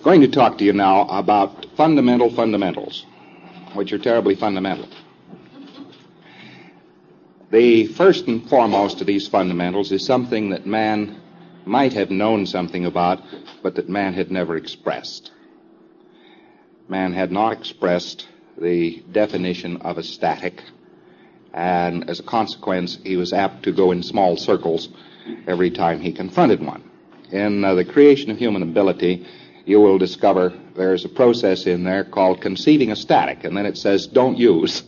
Going to talk to you now about fundamentals, which are terribly fundamental. The first and foremost of these fundamentals is something that man might have known something about, but that man had never expressed. Man had not expressed the definition of a static, and as a consequence, he was apt to go in small circles every time he confronted one. In the creation of human ability, you will discover there's a process in there called conceiving a static, and then it says don't use.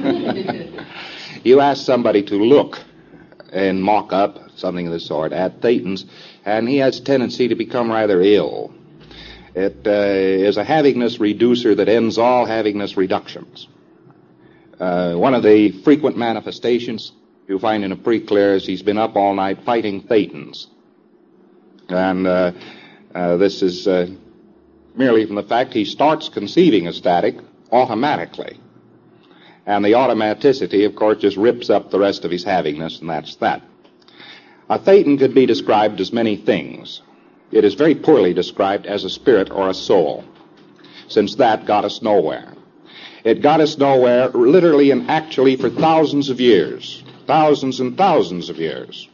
You ask somebody to look in mock-up, something of the sort, at Thetans, and he has a tendency to become rather ill. It is a havingness reducer that ends all havingness reductions. One of the frequent manifestations you'll find in a pre-clear is he's been up all night fighting Thetans. And this is merely from the fact he starts conceiving a static automatically. And the automaticity, of course, just rips up the rest of his havingness, and that's that. A Thetan could be described as many things. It is very poorly described as a spirit or a soul, since that got us nowhere. It got us nowhere literally and actually for thousands of years. Thousands and thousands of years.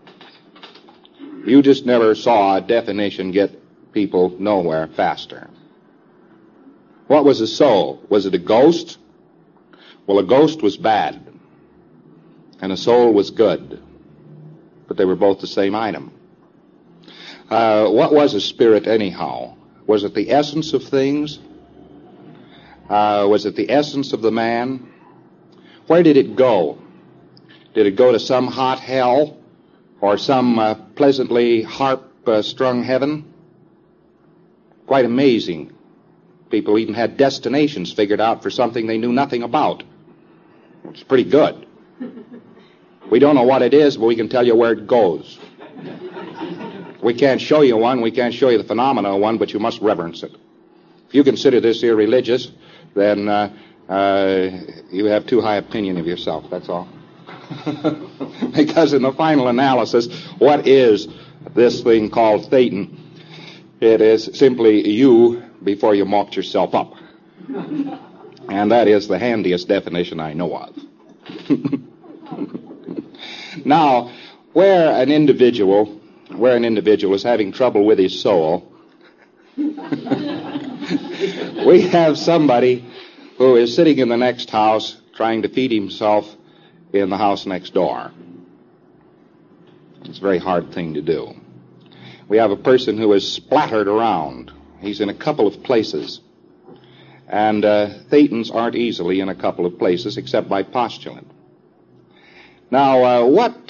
You just never saw a definition get people nowhere faster. What was a soul? Was it a ghost? Well, a ghost was bad, and a soul was good, but they were both the same item. What was a spirit anyhow? Was it the essence of things? Was it the essence of the man? Where did it go? Did it go to some hot hell or some pleasantly harp-strung heaven? Quite amazing. People even had destinations figured out for something they knew nothing about. It's pretty good. We don't know what it is, but we can tell you where it goes. We can't show you one, we can't show you the phenomena of one, but you must reverence it. If you consider this irreligious, then you have too high opinion of yourself, that's all. Because in the final analysis, what is this thing called Thetan? It is simply you before you mocked yourself up. And that is the handiest definition I know of. Now, where an individual is having trouble with his soul, we have somebody who is sitting in the next house trying to feed himself in the house next door. It's a very hard thing to do. We have a person who is splattered around. He's in a couple of places. And Thetans aren't easily in a couple of places except by postulant. Now, what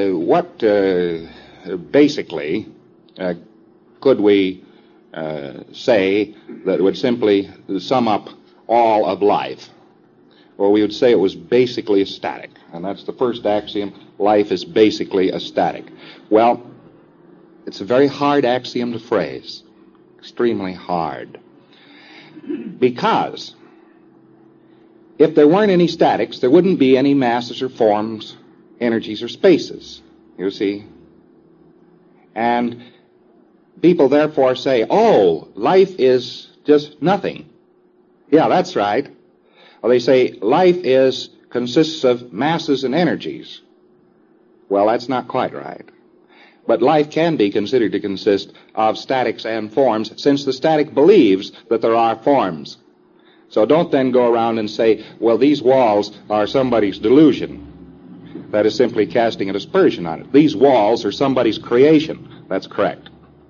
basically could we say that would simply sum up all of life? Well, we would say it was basically a static. And that's the first axiom. Life is basically a static. Well, it's a very hard axiom to phrase. Extremely hard. Because if there weren't any statics, there wouldn't be any masses or forms, energies or spaces, you see. And people therefore say, oh, life is just nothing. Yeah, that's right. Or they say life consists of masses and energies. Well, that's not quite right. But life can be considered to consist of statics and forms, since the static believes that there are forms. So don't then go around and say, well, these walls are somebody's delusion. That is simply casting an aspersion on it. These walls are somebody's creation. That's correct.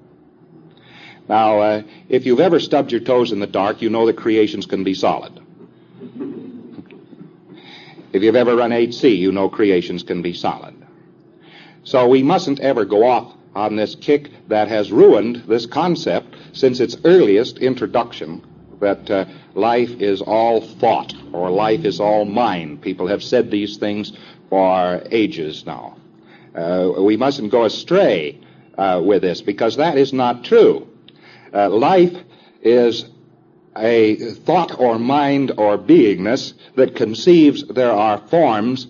Now, if you've ever stubbed your toes in the dark, you know that creations can be solid. If you've ever run 8C, you know creations can be solid. So we mustn't ever go off on this kick that has ruined this concept since its earliest introduction, that life is all thought or life is all mind. People have said these things for ages now. We mustn't go astray with this, because that is not true. Life is a thought or mind or beingness that conceives there are forms,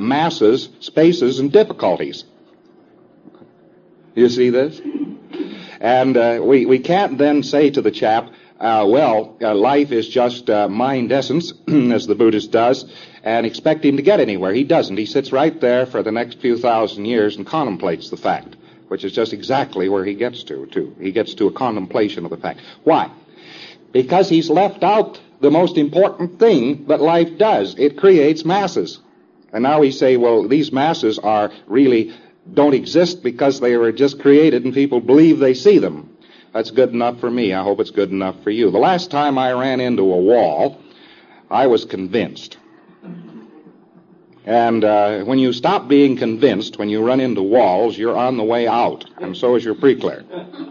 masses, spaces, and difficulties. You see this? And we can't then say to the chap, life is just mind essence, as the Buddhist does, and expect him to get anywhere. He doesn't. He sits right there for the next few thousand years and contemplates the fact, which is just exactly where he gets to. He gets to a contemplation of the fact. Why? Because he's left out the most important thing that life does. It creates masses. And now we say, well, these masses are really don't exist because they were just created and people believe they see them. That's good enough for me. I hope it's good enough for you. The last time I ran into a wall, I was convinced. And when you stop being convinced, when you run into walls, you're on the way out, and so is your pre-clear.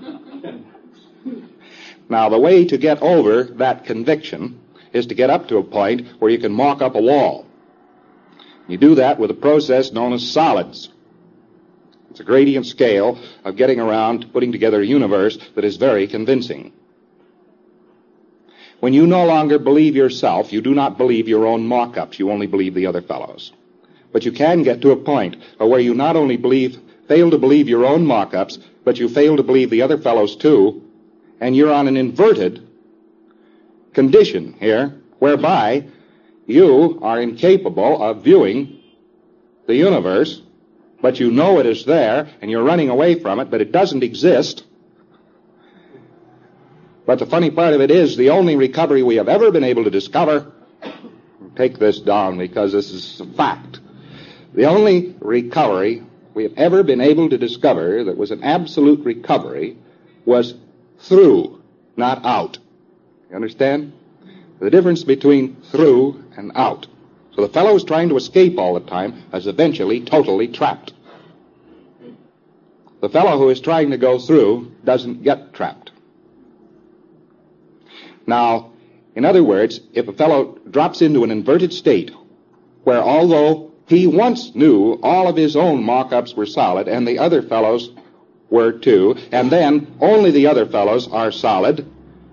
Now, the way to get over that conviction is to get up to a point where you can mock up a wall. You do that with a process known as solids. It's a gradient scale of getting around to putting together a universe that is very convincing. When you no longer believe yourself, you do not believe your own mock-ups. You only believe the other fellows. But you can get to a point where you not only fail to believe your own mock-ups, but you fail to believe the other fellows too, and you're on an inverted condition here, whereby you are incapable of viewing the universe, but you know it is there, and you're running away from it, but it doesn't exist. But the funny part of it is, the only recovery we have ever been able to discover, take this down because this is a fact, the only recovery we have ever been able to discover that was an absolute recovery was through, not out. You understand? The difference between through and out. So the fellow who's trying to escape all the time is eventually totally trapped. The fellow who is trying to go through doesn't get trapped. Now, in other words, if a fellow drops into an inverted state where although he once knew all of his own mock-ups were solid and the other fellows were too, and then only the other fellows are solid,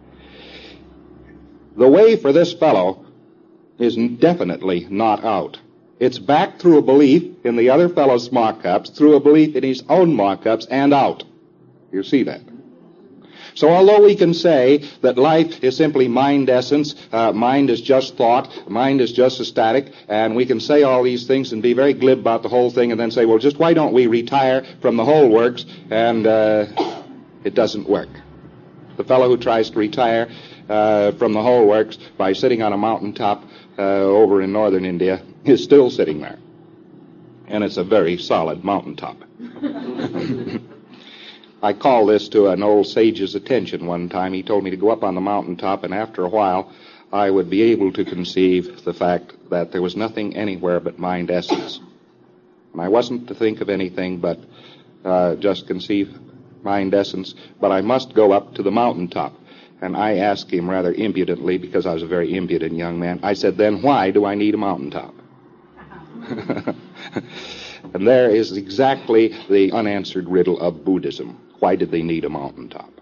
the way for this fellow is definitely not out. It's back through a belief in the other fellow's mock-ups, through a belief in his own mock-ups, and out. You see that? So although we can say that life is simply mind essence, mind is just thought, mind is just a static, and we can say all these things and be very glib about the whole thing and then say, well, just why don't we retire from the whole works, and it doesn't work. The fellow who tries to retire from the whole works by sitting on a mountaintop over in northern India is still sitting there. And it's a very solid mountaintop. I called this to an old sage's attention one time. He told me to go up on the mountaintop, and after a while I would be able to conceive the fact that there was nothing anywhere but mind essence. And I wasn't to think of anything but just conceive mind essence, but I must go up to the mountaintop. And I asked him rather impudently, because I was a very impudent young man, I said, then why do I need a mountaintop? And there is exactly the unanswered riddle of Buddhism. Why did they need a mountaintop?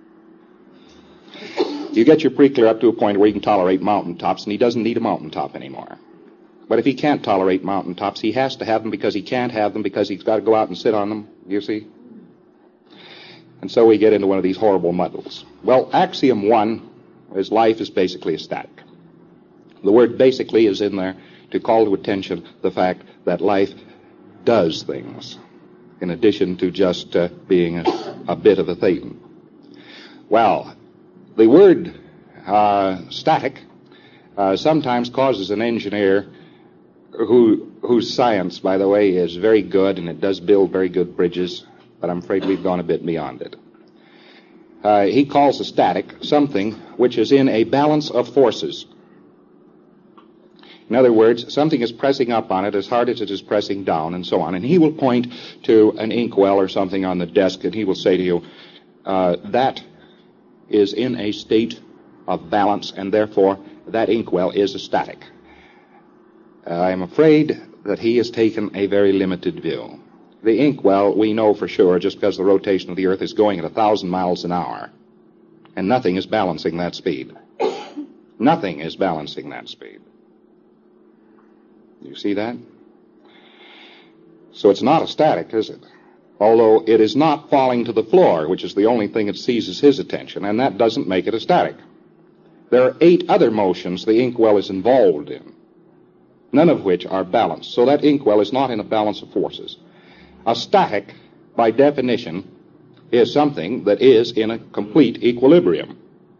You get your pre-clear up to a point where he can tolerate mountaintops, and he doesn't need a mountaintop anymore. But if he can't tolerate mountaintops, he has to have them because he can't have them because he's got to go out and sit on them, you see? And so we get into one of these horrible muddles. Well, axiom 1 is life is basically a static. The word basically is in there to call to attention the fact that life does things, in addition to just being a bit of a thetan. Well, the word static sometimes causes an engineer whose science, by the way, is very good, and it does build very good bridges, but I'm afraid we've gone a bit beyond it. He calls a static something which is in a balance of forces. In other words, something is pressing up on it as hard as it is pressing down, and so on. And he will point to an inkwell or something on the desk, and he will say to you, that is in a state of balance, and therefore that inkwell is a static. I'm afraid that he has taken a very limited view. The inkwell, we know for sure, just because the rotation of the Earth is going at 1,000 miles an hour, and nothing is balancing that speed. Nothing is balancing that speed. You see that? So it's not a static, is it? although it is not falling to the floor, which is the only thing that seizes his attention, and that doesn't make it a static. There are 8 other motions the inkwell is involved in, none of which are balanced, so that inkwell is not in a balance of forces. A static, by definition, is something that is in a complete equilibrium.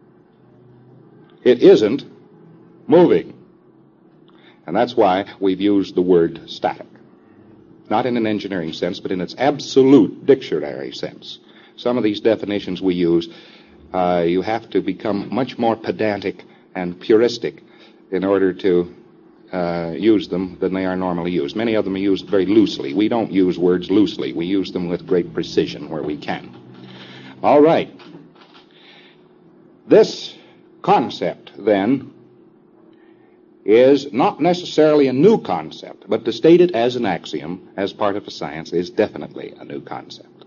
It isn't moving, and that's why we've used the word static. Not in an engineering sense, but in its absolute dictionary sense. Some of these definitions we use, you have to become much more pedantic and puristic in order to use them than they are normally used. Many of them are used very loosely. We don't use words loosely. We use them with great precision where we can. All right. This concept, then, is not necessarily a new concept, but to state it as an axiom, as part of a science, is definitely a new concept.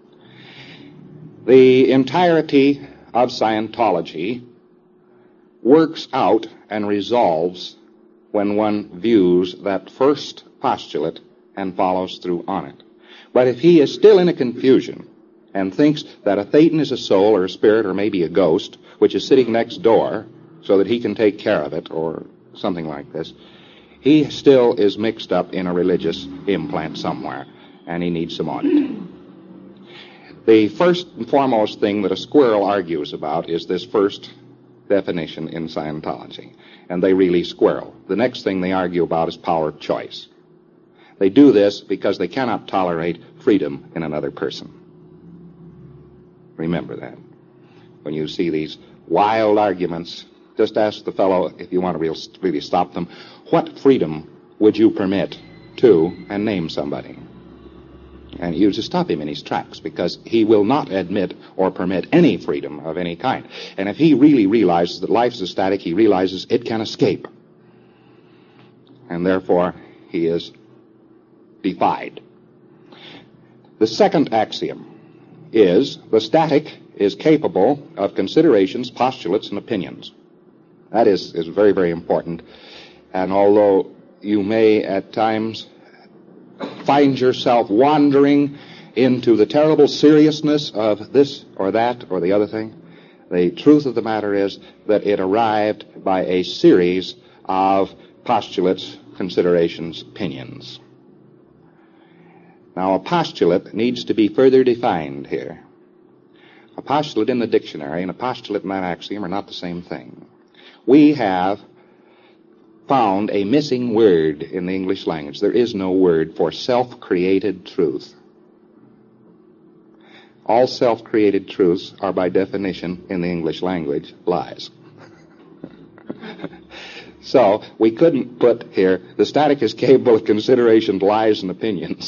The entirety of Scientology works out and resolves when one views that first postulate and follows through on it. But if he is still in a confusion and thinks that a thetan is a soul or a spirit or maybe a ghost, which is sitting next door so that he can take care of it or something like this, he still is mixed up in a religious implant somewhere, and he needs some audit. The first and foremost thing that a squirrel argues about is this first definition in Scientology, and they really squirrel. The next thing they argue about is power of choice. They do this because they cannot tolerate freedom in another person. Remember that. When you see these wild arguments, just ask the fellow, if you want to really stop them, what freedom would you permit to, and name somebody. And you just stop him in his tracks, because he will not admit or permit any freedom of any kind. And if he really realizes that life is a static, he realizes it can escape. And therefore, he is defied. The second axiom is the static is capable of considerations, postulates, and opinions. That is very, very important. And although you may at times find yourself wandering into the terrible seriousness of this or that or the other thing, the truth of the matter is that it arrived by a series of postulates, considerations, opinions. Now, a postulate needs to be further defined here. A postulate in the dictionary and a postulate in that axiom are not the same thing. We have found a missing word in the English language. There is no word for self-created truth. All self-created truths are, by definition, in the English language, lies. So, we couldn't put here, the static is capable of consideration, lies, and opinions.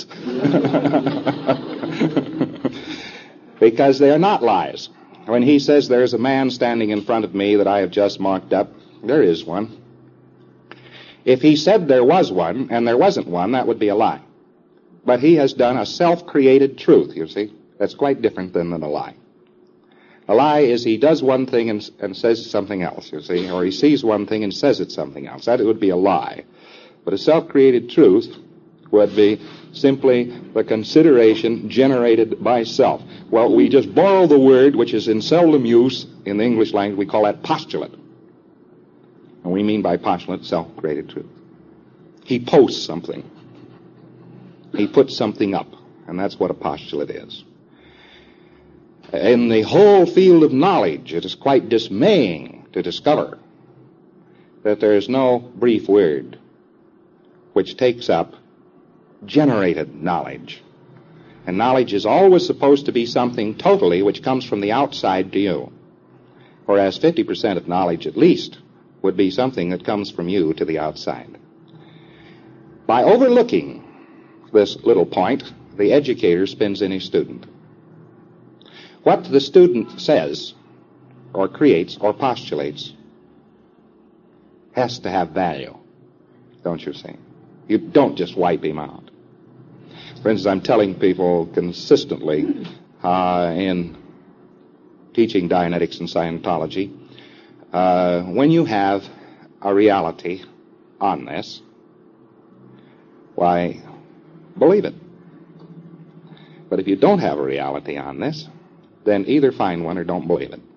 Because they are not lies. When he says there's a man standing in front of me that I have just marked up, there is one. If he said there was one and there wasn't one, that would be a lie. But he has done a self-created truth, you see. That's quite different than a lie. A lie is he does one thing and says something else, you see, or he sees one thing and says it's something else. That would be a lie. But a self-created truth would be simply the consideration generated by self. Well, we just borrow the word, which is in seldom use in the English language. We call that postulate. And we mean by postulate self-created truth. He posts something. He puts something up, and that's what a postulate is. In the whole field of knowledge, it is quite dismaying to discover that there is no brief word which takes up generated knowledge. And knowledge is always supposed to be something totally which comes from the outside to you. Whereas 50% of knowledge, at least, would be something that comes from you to the outside. By overlooking this little point, the educator spins in his student. What the student says, or creates, or postulates, has to have value, don't you see? You don't just wipe him out. For instance, I'm telling people consistently in teaching Dianetics and Scientology, when you have a reality on this, why, believe it. But if you don't have a reality on this, then either find one or don't believe it.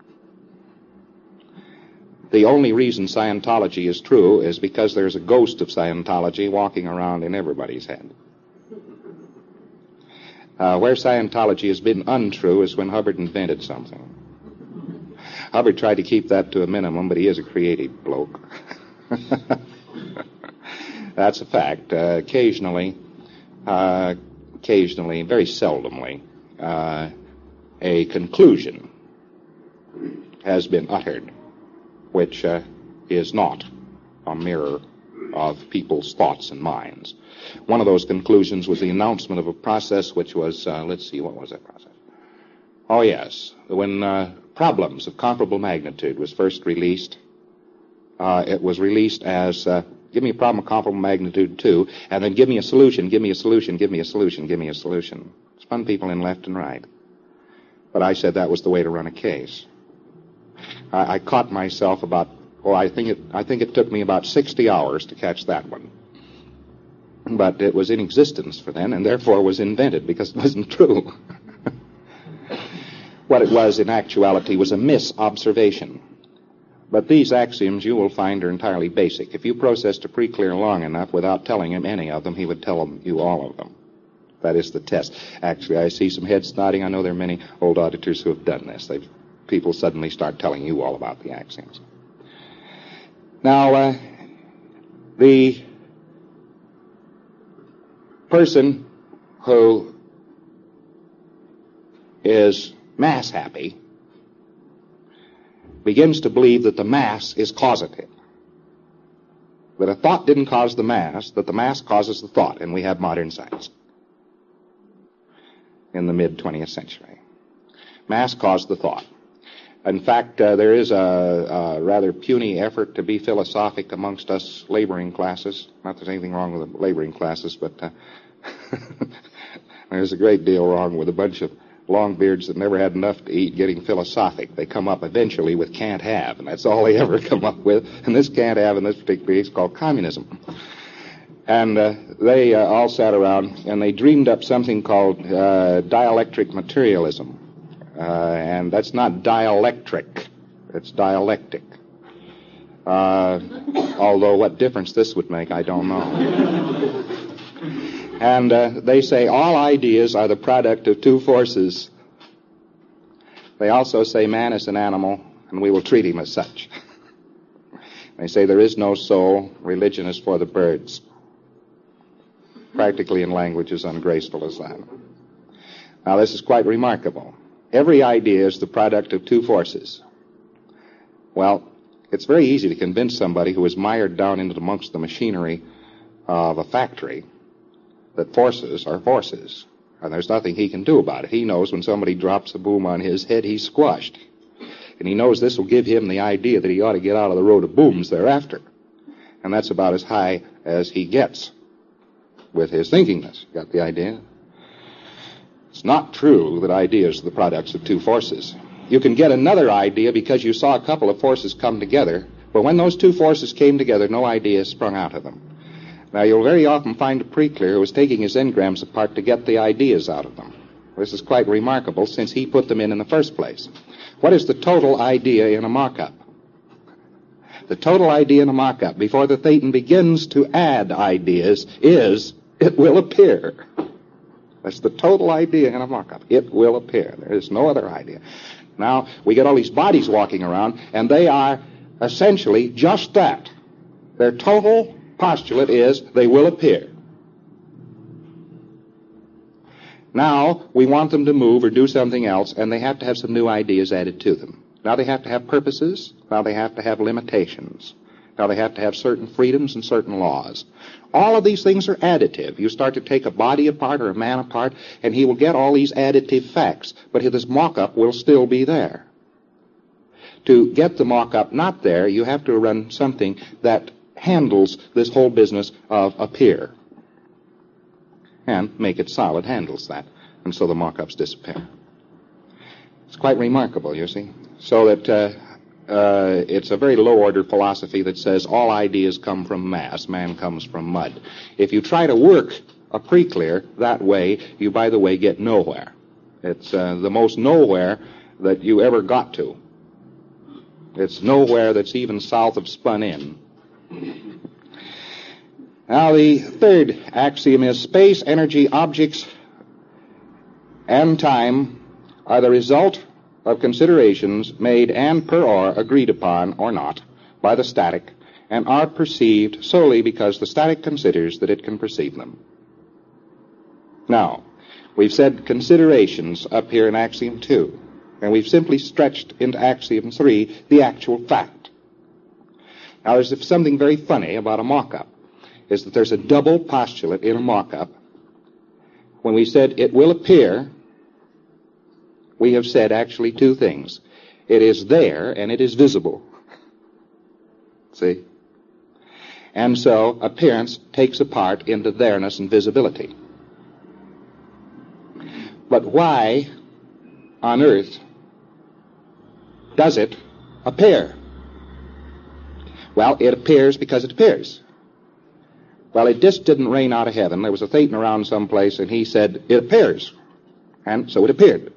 The only reason Scientology is true is because there's a ghost of Scientology walking around in everybody's head. Where Scientology has been untrue is when Hubbard invented something. Hubbard tried to keep that to a minimum, but he is a creative bloke. That's a fact. Occasionally, very seldomly, a conclusion has been uttered which is not a mirror of people's thoughts and minds. One of those conclusions was the announcement of a process which was, what was that process? Oh, yes. When Problems of Comparable Magnitude was first released, it was released as, give me a problem of comparable magnitude 2, and then give me a solution, give me a solution, give me a solution, give me a solution. Spun people in left and right. But I said that was the way to run a case. I caught myself I think it took me about 60 hours to catch that one. But it was in existence for then, and therefore was invented because it wasn't true. What it was in actuality was a misobservation. But these axioms you will find are entirely basic. If you processed a pre-clear long enough without telling him any of them, he would tell you all of them. That is the test. Actually, I see some heads nodding. I know there are many old auditors who have done this. People suddenly start telling you all about the axioms. Now, the person who is mass happy begins to believe that the mass is causative. That a thought didn't cause the mass, that the mass causes the thought, and we have modern science in the mid-20th century. Mass caused the thought. In fact, there is a rather puny effort to be philosophic amongst us laboring classes. Not that there's anything wrong with the laboring classes, but there's a great deal wrong with a bunch of longbeards that never had enough to eat getting philosophic. They come up eventually with can't have, and that's all they ever come up with. And this can't have in this particular case called communism. And they all sat around and they dreamed up something called dielectric materialism. And that's not dielectric, it's dialectic. Although what difference this would make, I don't know. And they say all ideas are the product of two forces. They also say man is an animal, and we will treat him as such. They say there is no soul, religion is for the birds. Practically in language as ungraceful as that. Now, this is quite remarkable. Every idea is the product of two forces. Well, it's very easy to convince somebody who is mired down into amongst the machinery of a factory that forces are forces, and there's nothing he can do about it. He knows when somebody drops a boom on his head, he's squashed. And he knows this will give him the idea that he ought to get out of the road of booms thereafter. And that's about as high as he gets with his thinkingness. Got the idea? It's not true that ideas are the products of two forces. You can get another idea because you saw a couple of forces come together, but when those two forces came together, no idea sprung out of them. Now, you'll very often find a pre-clear who is taking his engrams apart to get the ideas out of them. This is quite remarkable since he put them in the first place. What is the total idea in a mock-up? The total idea in a mock-up, before the Thetan begins to add ideas, is it will appear. That's the total idea in a mock-up. It will appear. There is no other idea. Now, we get all these bodies walking around, and they are essentially just that. Their total postulate is they will appear. Now, we want them to move or do something else, and they have to have some new ideas added to them. Now they have to have purposes. Now they have to have limitations. Now they have to have certain freedoms and certain laws. All of these things are additive. You start to take a body apart or a man apart, and he will get all these additive facts, but his mock-up will still be there. To get the mock-up not there, you have to run something that handles this whole business of appear. And make it solid handles that. And so the mock-ups disappear. It's quite remarkable, you see. So that it's a very low-order philosophy that says all ideas come from mass. Man comes from mud. If you try to work a pre-clear. That way, you, by the way, get nowhere. It's the most nowhere that you ever got to. It's nowhere that's even south of spun in. Now, the third axiom is space, energy, objects, and time are the result of considerations made and per or agreed upon or not by the static, and are perceived solely because the static considers that it can perceive them. Now, we've said considerations up here in axiom 2, and we've simply stretched into axiom 3 the actual fact. Now, there's something very funny about a mock-up, is that there's a double postulate in a mock-up. When we said it will appear, we have said actually two things. It is there and it is visible. See? And so appearance takes a part into there-ness and visibility. But why on earth does it appear? Well, it appears because it appears. Well, it just didn't rain out of heaven. There was a Thetan around someplace, and he said, it appears. And so it appeared.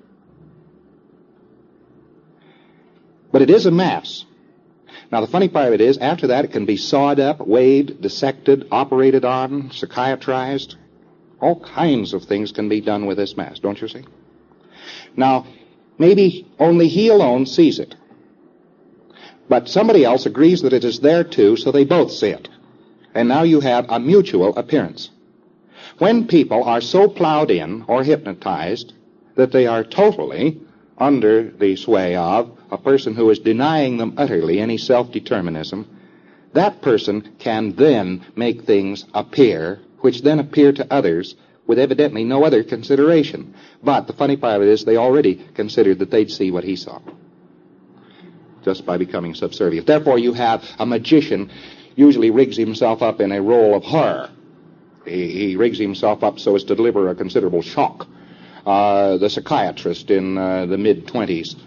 But it is a mass. Now, the funny part of it is, after that, it can be sawed up, weighed, dissected, operated on, psychiatrized. All kinds of things can be done with this mass, don't you see? Now, maybe only he alone sees it. But somebody else agrees that it is there too, so they both see it. And now you have a mutual appearance. When people are so plowed in or hypnotized that they are totally under the sway of a person who is denying them utterly any self-determinism, that person can then make things appear, which then appear to others with evidently no other consideration. But the funny part of it is they already considered that they'd see what he saw, just by becoming subservient. Therefore, you have a magician usually rigs himself up in a role of horror. He rigs himself up so as to deliver a considerable shock. The psychiatrist in the mid-20s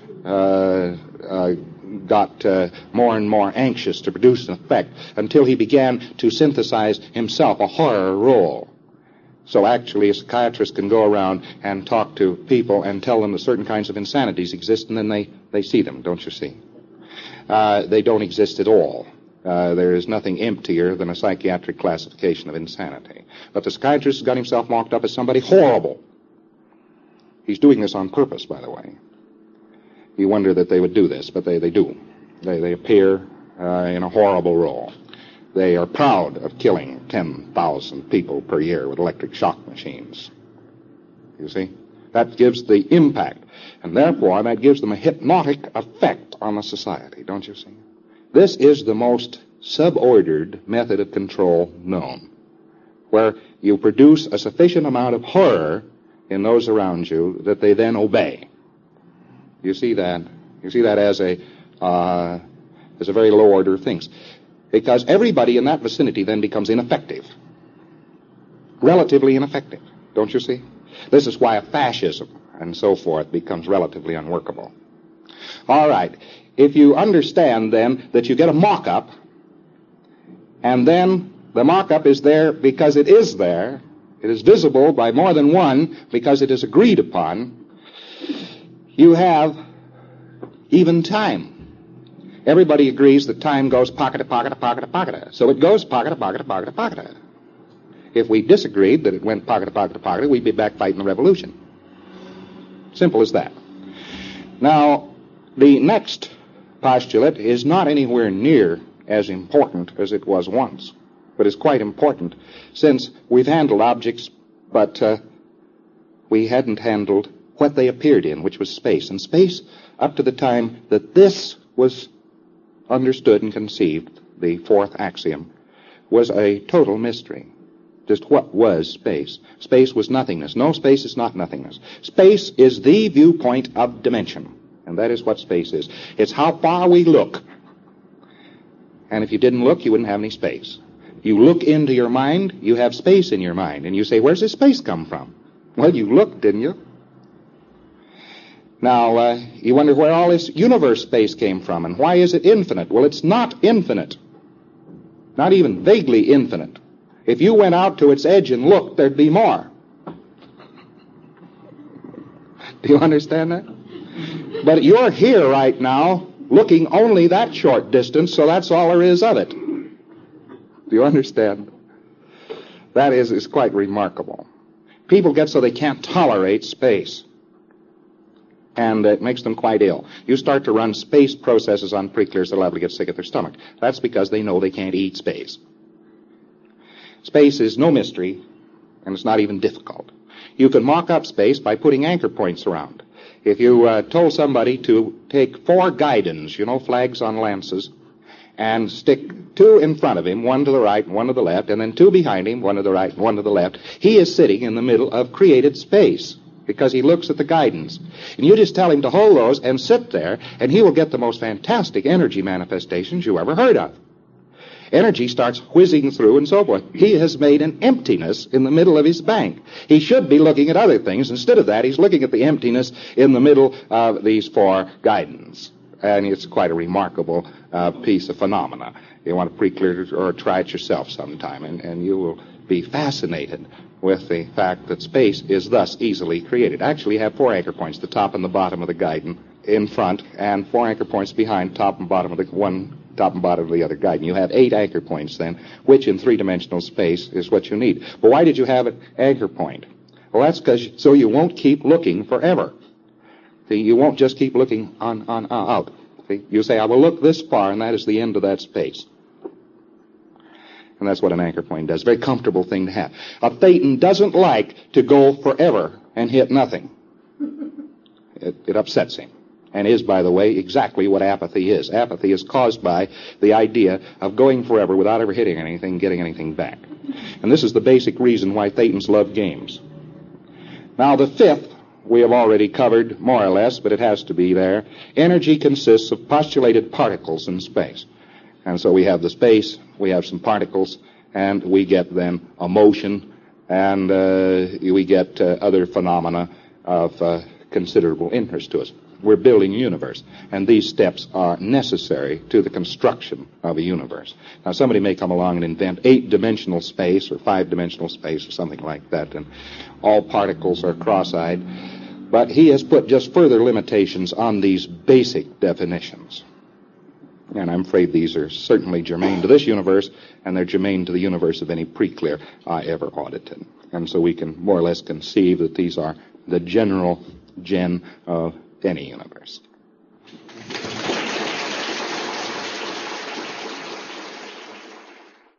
got more and more anxious to produce an effect until he began to synthesize himself a horror role. So actually a psychiatrist can go around and talk to people and tell them that certain kinds of insanities exist, and then they see them, don't you see? They don't exist at all. There is nothing emptier than a psychiatric classification of insanity. But the psychiatrist has got himself mocked up as somebody horrible. He's doing this on purpose, by the way. You wonder that they would do this, but they do. They appear in a horrible role. They are proud of killing 10,000 people per year with electric shock machines. You see? That gives the impact. And therefore, that gives them a hypnotic effect on the society, don't you see? This is the most subordered method of control known, where you produce a sufficient amount of horror in those around you that they then obey. You see that? You see that as a very low order of things. Because everybody in that vicinity then becomes ineffective. Relatively ineffective, don't you see? This is why a fascism and so forth becomes relatively unworkable. All right. If you understand then that you get a mock-up, and then the mock-up is there because it is there, it is visible by more than one because it is agreed upon, you have even time. Everybody agrees that time goes pocket to pocket to pocket to pocket. So it goes pocket to pocket to pocket to pocket. If we disagreed that it went pocket to pocket to pocket, we'd be back fighting the revolution. Simple as that. Now, the next postulate is not anywhere near as important as it was once, but is quite important since we've handled objects, but we hadn't handled what they appeared in, which was space. And space, up to the time that this was understood and conceived, the fourth axiom, was a total mystery. Just what was space? Space was nothingness. No, space is not nothingness. Space is the viewpoint of dimension. And that is what space is. It's how far we look. And if you didn't look, you wouldn't have any space. You look into your mind, you have space in your mind. And you say, where's this space come from? Well, you looked, didn't you? Now, you wonder where all this universe space came from, and why is it infinite? Well, it's not infinite. Not even vaguely infinite. If you went out to its edge and looked, there'd be more. Do you understand that? But you're here right now looking only that short distance, so that's all there is of it. Do you understand? That is quite remarkable. People get so they can't tolerate space, and it makes them quite ill. You start to run space processes on pre-clears, they're liable to get sick at their stomach. That's because they know they can't eat space. Space is no mystery, and it's not even difficult. You can mock up space by putting anchor points around. If you told somebody to take 4 guidons, flags on lances, and stick 2 in front of him, 1 to the right and 1 to the left, and then 2 behind him, 1 to the right and 1 to the left, he is sitting in the middle of created space because he looks at the guidons. And you just tell him to hold those and sit there, and he will get the most fantastic energy manifestations you ever heard of. Energy starts whizzing through and so forth. He has made an emptiness in the middle of his bank. He should be looking at other things. Instead of that, he's looking at the emptiness in the middle of these 4 guidons. And it's quite a remarkable piece of phenomena. You want to pre-clear it or try it yourself sometime, and you will be fascinated with the fact that space is thus easily created. Actually, you have 4 anchor points, the top and the bottom of the guidon in front, and 4 anchor points behind, top and bottom of the top and bottom of the other guidon. You have 8 anchor points then, which in 3-dimensional space is what you need. But why did you have an anchor point? Well, that's because so you won't keep looking forever. See, you won't just keep looking on out. See, you say, I will look this far, and that is the end of that space. And that's what an anchor point does. Very comfortable thing to have. A Phaeton doesn't like to go forever and hit nothing. It upsets him. And is, by the way, exactly what apathy is. Apathy is caused by the idea of going forever without ever hitting anything, getting anything back. And this is the basic reason why Phaetons love games. Now, the 5th, we have already covered more or less, but it has to be there. Energy consists of postulated particles in space. And so we have the space, we have some particles, and we get then a motion, and we get other phenomena of considerable interest to us. We're building a universe, and these steps are necessary to the construction of a universe. Now, somebody may come along and invent 8-dimensional space or 5-dimensional space or something like that, and all particles are cross-eyed, but he has put just further limitations on these basic definitions. And I'm afraid these are certainly germane to this universe, and they're germane to the universe of any pre-clear I ever audited. And so we can more or less conceive that these are the general gen of any universe.